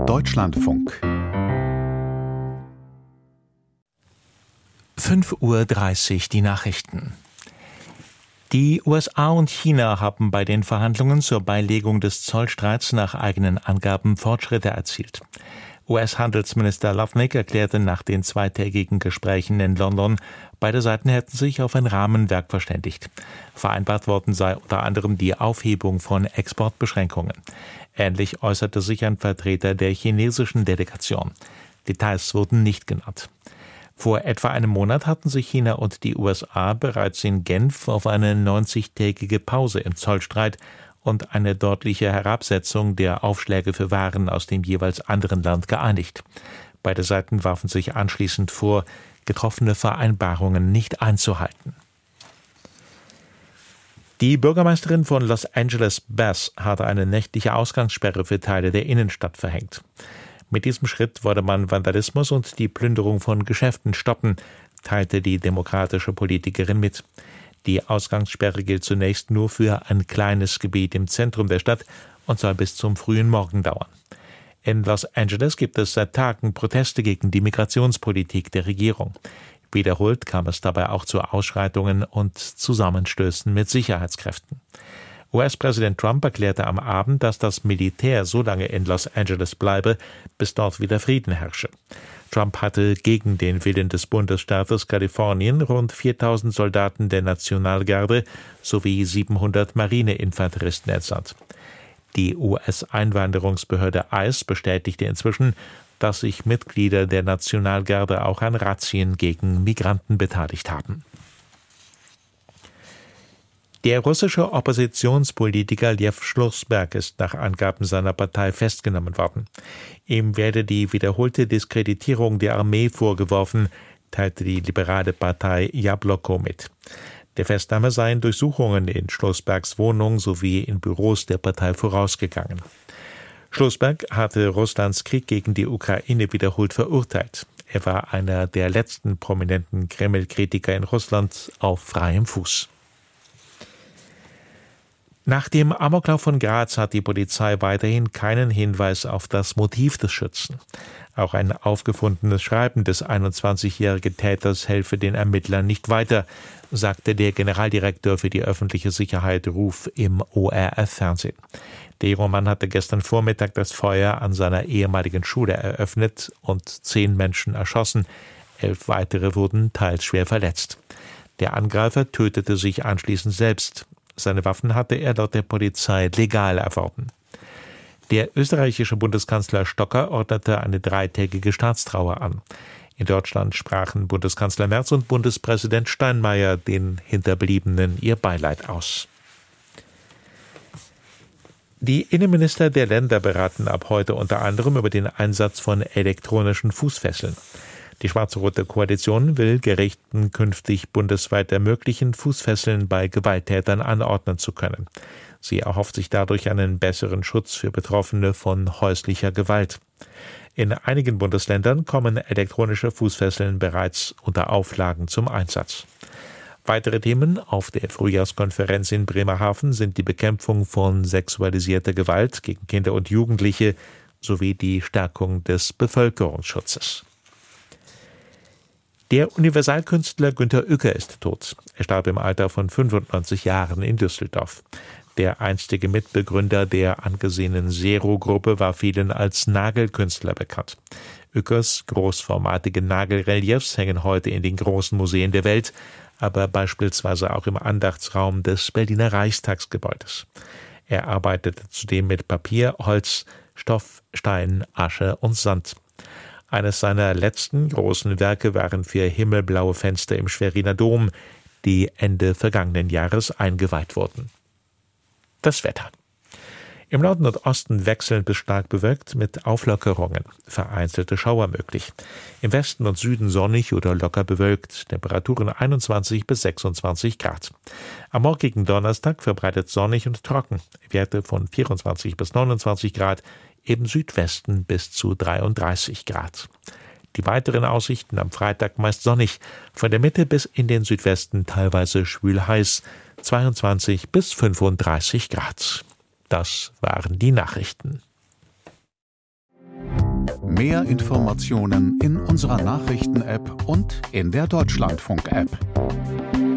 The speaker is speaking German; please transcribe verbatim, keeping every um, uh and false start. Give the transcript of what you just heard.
Deutschlandfunk. fünf Uhr dreißig, die Nachrichten. Die U S A und China haben bei den Verhandlungen zur Beilegung des Zollstreits nach eigenen Angaben Fortschritte erzielt. U S-Handelsminister Lutnick erklärte nach den zweitägigen Gesprächen in London, beide Seiten hätten sich auf ein Rahmenwerk verständigt. Vereinbart worden sei unter anderem die Aufhebung von Exportbeschränkungen. Ähnlich äußerte sich ein Vertreter der chinesischen Delegation. Details wurden nicht genannt. Vor etwa einem Monat hatten sich China und die U S A bereits in Genf auf eine neunzigtägige Pause im Zollstreit und eine deutliche Herabsetzung der Aufschläge für Waren aus dem jeweils anderen Land geeinigt. Beide Seiten warfen sich anschließend vor, getroffene Vereinbarungen nicht einzuhalten. Die Bürgermeisterin von Los Angeles, Beth, hatte eine nächtliche Ausgangssperre für Teile der Innenstadt verhängt. Mit diesem Schritt wolle man Vandalismus und die Plünderung von Geschäften stoppen, teilte die demokratische Politikerin mit. Die Ausgangssperre gilt zunächst nur für ein kleines Gebiet im Zentrum der Stadt und soll bis zum frühen Morgen dauern. In Los Angeles gibt es seit Tagen Proteste gegen die Migrationspolitik der Regierung. Wiederholt kam es dabei auch zu Ausschreitungen und Zusammenstößen mit Sicherheitskräften. U S-Präsident Trump erklärte am Abend, dass das Militär so lange in Los Angeles bleibe, bis dort wieder Frieden herrsche. Trump hatte gegen den Willen des Bundesstaates Kalifornien rund viertausend Soldaten der Nationalgarde sowie siebenhundert Marineinfanteristen entsandt. Die U S-Einwanderungsbehörde I C E bestätigte inzwischen, dass sich Mitglieder der Nationalgarde auch an Razzien gegen Migranten beteiligt haben. Der russische Oppositionspolitiker Lew Schlussberg ist nach Angaben seiner Partei festgenommen worden. Ihm werde die wiederholte Diskreditierung der Armee vorgeworfen, teilte die liberale Partei Jabloko mit. Der Festnahme seien Durchsuchungen in Schlussbergs Wohnung sowie in Büros der Partei vorausgegangen. Schlussberg hatte Russlands Krieg gegen die Ukraine wiederholt verurteilt. Er war einer der letzten prominenten Kreml-Kritiker in Russland auf freiem Fuß. Nach dem Amoklauf von Graz hat die Polizei weiterhin keinen Hinweis auf das Motiv des Schützen. Auch ein aufgefundenes Schreiben des einundzwanzigjährigen Täters helfe den Ermittlern nicht weiter, sagte der Generaldirektor für die öffentliche Sicherheit Ruf im O R F-Fernsehen. Der junge Mann hatte gestern Vormittag das Feuer an seiner ehemaligen Schule eröffnet und zehn Menschen erschossen. Elf weitere wurden teils schwer verletzt. Der Angreifer tötete sich anschließend selbst. Seine Waffen hatte er laut der Polizei legal erworben. Der österreichische Bundeskanzler Stocker ordnete eine dreitägige Staatstrauer an. In Deutschland sprachen Bundeskanzler Merz und Bundespräsident Steinmeier den Hinterbliebenen ihr Beileid aus. Die Innenminister der Länder beraten ab heute unter anderem über den Einsatz von elektronischen Fußfesseln. Die schwarz-rote Koalition will Gerichten künftig bundesweit ermöglichen, Fußfesseln bei Gewalttätern anordnen zu können. Sie erhofft sich dadurch einen besseren Schutz für Betroffene von häuslicher Gewalt. In einigen Bundesländern kommen elektronische Fußfesseln bereits unter Auflagen zum Einsatz. Weitere Themen auf der Frühjahrskonferenz in Bremerhaven sind die Bekämpfung von sexualisierter Gewalt gegen Kinder und Jugendliche sowie die Stärkung des Bevölkerungsschutzes. Der Universalkünstler Günter Uecker ist tot. Er starb im Alter von fünfundneunzig Jahren in Düsseldorf. Der einstige Mitbegründer der angesehenen Zero-Gruppe war vielen als Nagelkünstler bekannt. Ueckers großformatige Nagelreliefs hängen heute in den großen Museen der Welt, aber beispielsweise auch im Andachtsraum des Berliner Reichstagsgebäudes. Er arbeitete zudem mit Papier, Holz, Stoff, Stein, Asche und Sand. Eines seiner letzten großen Werke waren vier himmelblaue Fenster im Schweriner Dom, die Ende vergangenen Jahres eingeweiht wurden. Das Wetter. Im Norden und Osten wechselnd bis stark bewölkt mit Auflockerungen. Vereinzelte Schauer möglich. Im Westen und Süden sonnig oder locker bewölkt. Temperaturen einundzwanzig bis sechsundzwanzig Grad. Am morgigen Donnerstag verbreitet sonnig und trocken. Werte von vierundzwanzig bis neunundzwanzig Grad. Im Südwesten bis zu dreiunddreißig Grad. Die weiteren Aussichten am Freitag meist sonnig, von der Mitte bis in den Südwesten teilweise schwül heiß, zweiundzwanzig bis fünfunddreißig Grad. Das waren die Nachrichten. Mehr Informationen in unserer Nachrichten-App und in der Deutschlandfunk-App.